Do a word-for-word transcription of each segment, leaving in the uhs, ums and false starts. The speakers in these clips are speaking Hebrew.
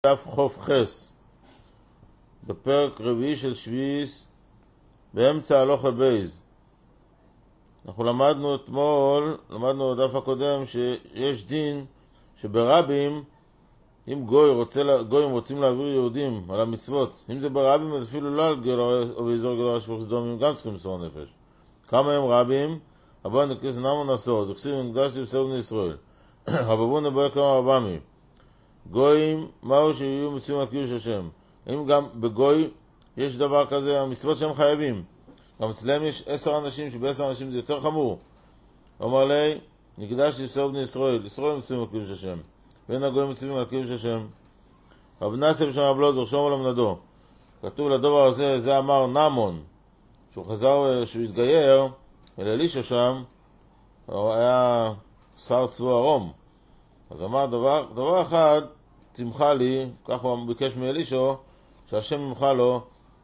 דף חוף חס, בפרק רביעי של שביעיס, באמצע הלוך הבייז. אנחנו למדנו אתמול, למדנו בדף הקודם, שיש דין שברבים, אם גוי רוצה, גויים רוצים להעביר יהודים על המצוות, אם זה ברבים, אז אפילו לא על גלור או באזור גלור שפוך סדומים, גם צריכים למסור נפש. כמה הם רבים? הבא נקריס נמו נסור, דוקסיב ונקדש לבשר בני ישראל. רבבון נבוא כמה רבמי. גויים, מהו שיהיו מצויים על קידוש השם? אם גם בגוי יש דבר כזה, המצוות שהם חייבים. גם אצלם יש עשר אנשים, שבעשר אנשים זה יותר חמור. אומר לי, נקדש לבשר בני ישראל, ישראל מצויים על קידוש השם. ואין הגויים מצויים על קידוש השם. רב נאסף שם הבלוד, רשום על המנדו. כתוב לדבר הזה, זה אמר נמון, שהוא חזר, שהוא התגייר, אל אלישע שם, הוא היה שר צבא הרום. אז אמר דבר, דבר אחד, תמחה לי, כך הוא ביקש מאלישע, שהשם ימחה לו,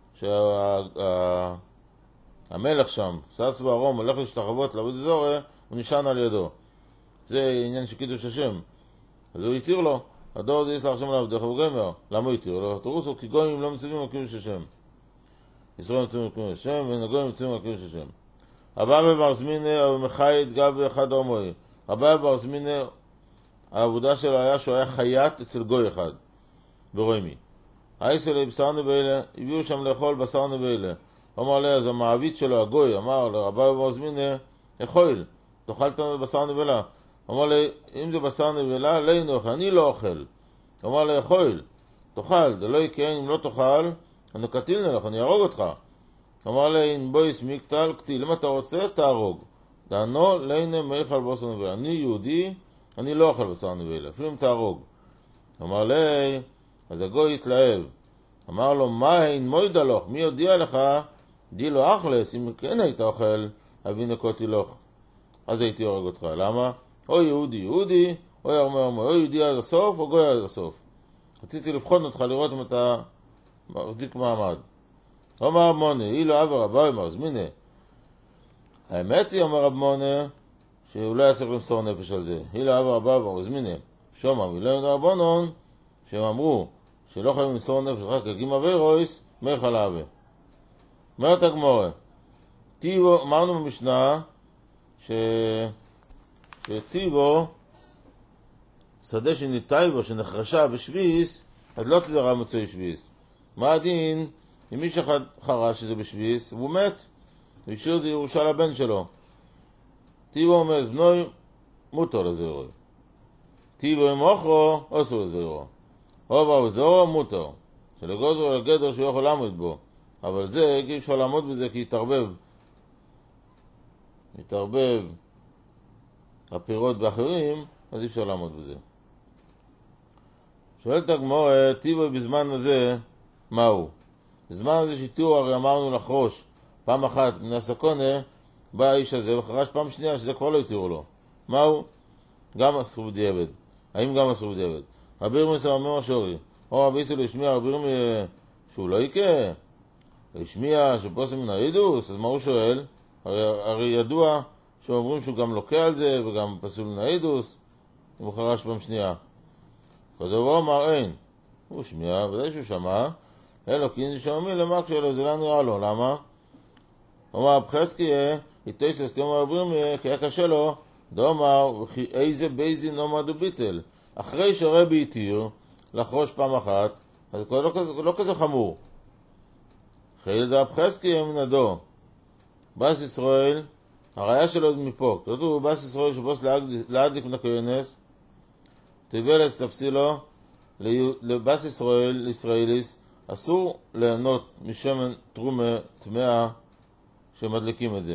שהמלך שם, שר צבא הרום, הולך להשתחוות לעבוד אזור, הוא נשען על ידו. זה עניין של קידוש השם. אז הוא התיר לו, הדור זה יסלח השם עליו דרך וגמר. למה הוא התיר לו? תרוצו, כי גויים לא מצווים על קידוש השם. ישראל מצווים על קידוש השם, ואין הגויים מצווים על קידוש השם. הבא בבר זמינה, אבל מחייד גב אחד הרמוי. הבא בבר זמינה, העבודה שלו היה שהוא היה חייט אצל גוי אחד, ברוימי. האיסו לי בשר נבאלה, הביאו שם לאכול בשר נבאלה. אמר לי, אז המעביד שלו, הגוי, אמר לו, הבא בבר זמינה, אכול, תאכלת בשר נבאלה. אמר לי, אם זה בשר נבאלה, לא ינוח, אני לא אוכל. אמר לי, אכול, תאכל, זה לא יקרה, אם לא תאכל, אני קטיל נלך, אני ארוג אותך. אמר לי, אם בוא יסמיק תל קטיל, אם אתה רוצה, תהרוג. דענו, לינה מייך על בשר נבאלה. אני יהודי, אני לא אוכל בשר נבאלה, אפילו אם תהרוג. אמר לי, אז הגוי התלהב. אמר לו, מה אין מוידה לך? מי יודיע לך? די לו אכלס, אם כן היית אוכל, אבי נקותי לך. אז הייתי הורג אותך. למה? או יהודי יהודי, או ירמה ירמה, או יהודי עד הסוף, או גוי עד הסוף. רציתי לבחון אותך, לראות אם אתה מחזיק מעמד. אומר רב מונה, אילו לא אבא רבה, אמר זמינה. האמת היא, אומר רב מונה, שאולי היה צריך למסור נפש על זה. אילו לא אבא רבה, אמר זמינה. שומע, מילאון רבונון, שהם אמרו, שלא חייבים למסור נפש, רק הגימה וירויס, מלך על האווה. אומרת הגמורה, טיבו, אמרנו במשנה, ש... שטיבו, שדה שניטאי בו, שנחרשה בשביס, אז לא תזרה מצוי שביס. מה הדין, אם מיש אחד חרש שזה בשביס, והוא מת, והשאיר את זה ירושה לבן שלו. טיבו אומר, אז בנוי, מותר לזורו. טיבו עם אוכרו, אסור לזורו. הובה וזורו, מותר. שלגוזרו לגדר שהוא יכול לעמוד בו. אבל זה, אי אפשר לעמוד בזה כי יתערבב. יתערבב הפירות באחרים, אז אי אפשר לעמוד בזה. שואלת הגמורה, טיבו בזמן הזה, מהו? בזמן הזה שיתור, הרי אמרנו לחרוש. פעם אחת, מן הסקונה, בא האיש הזה וחרש פעם שנייה, שזה כבר לא יתירו לו. מהו? גם אסור בדיעבד. האם גם אסור בדיעבד? רבי ירמי אומר שורי, או רבי יסו להשמיע רבי ירמי שהוא לא יקה, להשמיע שפוסם מן העידוס, אז מה הוא שואל? הרי, הרי ידוע שאומרים שהוא גם לוקה על זה וגם פסול מן העידוס, אם הוא חרש פעם שנייה. כדבר אמר אין, הוא שמיע, ודאי שהוא שמע, אלו כי אין שומעים למה כשאלו, זה לא נראה לו, למה? אומר הבחזקי, יתייסס כמו רבי ירמי, כי היה קשה לו, דאמר, וכי איזה בייזין לא מעדו ביטל. אחרי שרבי התיר לחרוש פעם אחת, אז זה לא כזה, לא כזה חמור. חיל דאב חזקי מן הדו. בס ישראל, הראיה שלו מפה, כתוב בס ישראל שבוס להדליק מן הכהנס, תיבלס תפסילו, לבס ישראל, לישראליס, אסור ליהנות משמן תרומה טמאה שמדליקים את זה.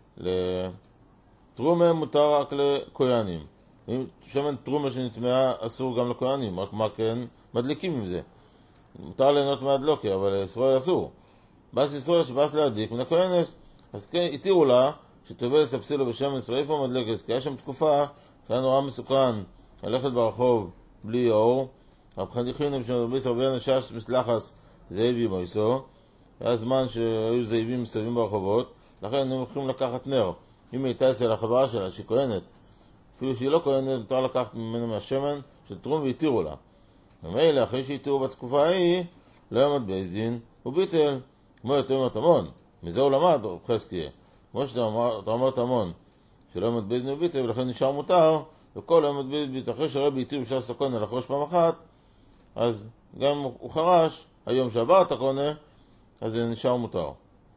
תרומה מותר רק לכהנים. אם שמן תרומה שנטמאה אסור גם לכהנים, רק מה כן מדליקים עם זה. מותר ליהנות מהדלוקי, אבל ישראל אסור. בס ישראל שבס להדליק מן הכהנס, אז כן, התירו לה שתבל לספסילו בשמן שריפה ומדלקת, כי היה שם תקופה שהיה נורא מסוכן ללכת ברחוב בלי אור. רב חניכינים שמדביס הרבה אנשש מסלחס זאבי מויסו, היה זמן שהיו זאבים מסתובבים ברחובות, לכן הם הולכים לקחת נר. אם הייתה אצל החברה שלה שהיא כהנת, אפילו שהיא לא כהנת, מותר לקחת ממנו מהשמן של תרום והתירו לה. ומילא אחרי שהתירו בתקופה ההיא, לא יעמוד בייס דין וביטל, כמו יותר אומרת המון. מזה הוא למד, רב חזקיה. כמו שאתה אומרת המון, שלא יעמוד בייס דין וביטל, ולכן נשאר מותר, וכל יעמוד בייס דין וביטל, אחרי שהרבי התיר בשביל הסקונה לחרוש פעם אחת, אז גם הוא חרש, היום שעבר את הקונה, אז זה נשאר מותר.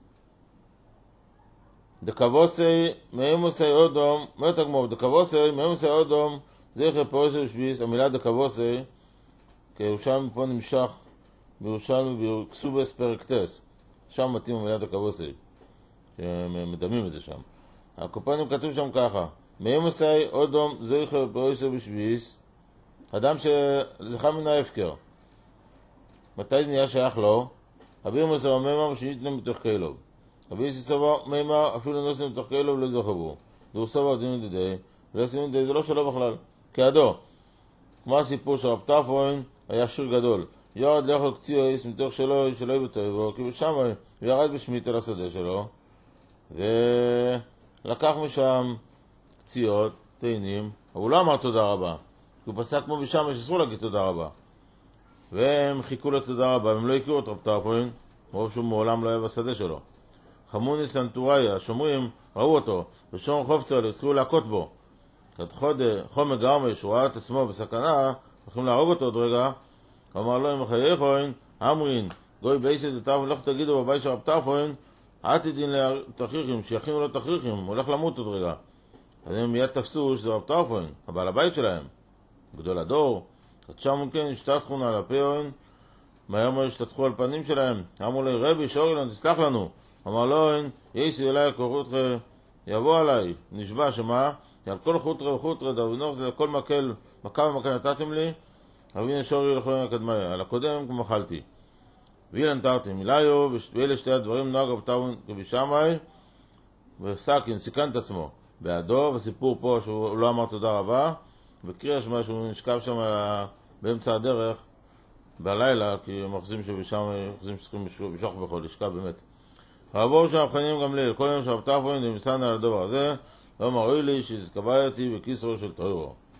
דקבוסי, מאימוסי אודום, אומרת הגמור, דקבוסי, מאימוסי אודום, זכר פורש ושביס, המילה דקבוסי, כירושלמי פה נמשך, בירושלמי בכסובס פרק טס, שם מתאים המילה דקבוסי, שמדמים את זה שם. הקופנים כתוב שם ככה, מאימוסי אודום, זכר פורש ושביס, אדם שזכה מן ההפקר. מתי זה נהיה שייך לו? אביר מסר מימר שניתנו בתוך קהילוב. אביר סבא מימר אפילו נוסעים בתוך קהילוב לא זכבו. דור סבא דין דידי, ולא סבא דידי זה לא שלו בכלל. כעדו, כמו הסיפור של רב טרפוין, היה שיר גדול. יורד לאכול קציוס מתוך שלו, שלו בטובו, כי בשם הוא ירד בשמית על השדה שלו, ולקח משם קציות, תאנים, אבל הוא לא אמר תודה רבה. כי הוא פסק כמו בשם שאסור להגיד תודה רבה. והם חיכו לו תודה רבה, והם לא הכירו את רב טרפוין, רוב שהוא מעולם לא היה בשדה שלו. חמוני סנטוריה, השומרים, ראו אותו, ושום חופצר, התחילו להכות בו. עד חומר גרמי, שהוא ראה את עצמו בסכנה, הולכים להרוג אותו עוד רגע, אמר לו, אם חיי חוין, אמרין, גוי בייסד את טרפוין, לא תגידו בבית של רב טרפוין, עתידין לתכריכים, שיכינו לו תכריכים, הוא הולך למות עוד רגע. אז הם מיד תפסו שזה רב טרפוין, הבעל הבית שלהם, גדול הדור. שם כן השתתחו על הפיון, מהר מאוד השתתחו על פנים שלהם. אמרו לי, רבי שורילון, תסלח לנו. אמר לו, יסי אליי כוחותרי, יבוא עליי, נשבע שמה, על כל חוטרי וחוטרי, דרבינוך, זה כל מקל, מכה ומכה נתתם לי, אביני שורי לכהן הקדמי, על הקודם כמו מחלתי. ואילן תרתי מיליו, ואלה שתי הדברים נוהג רב טרפוין כבשמאי, וסקין, סיכן את עצמו. בעדו, וסיפור פה שהוא לא אמר תודה רבה, וקריאה שמה שהוא נשכב שם באמצע הדרך בלילה, כי הם מחזים שבשם מחזים שצריכים בשוך בכל, לשכב באמת. רבו שם חנים גם ליל, כל יום שרב טרפוין נמצאנה על הדבר הזה, לא מראי לי שהתקבעתי בכיסרו של תוירו.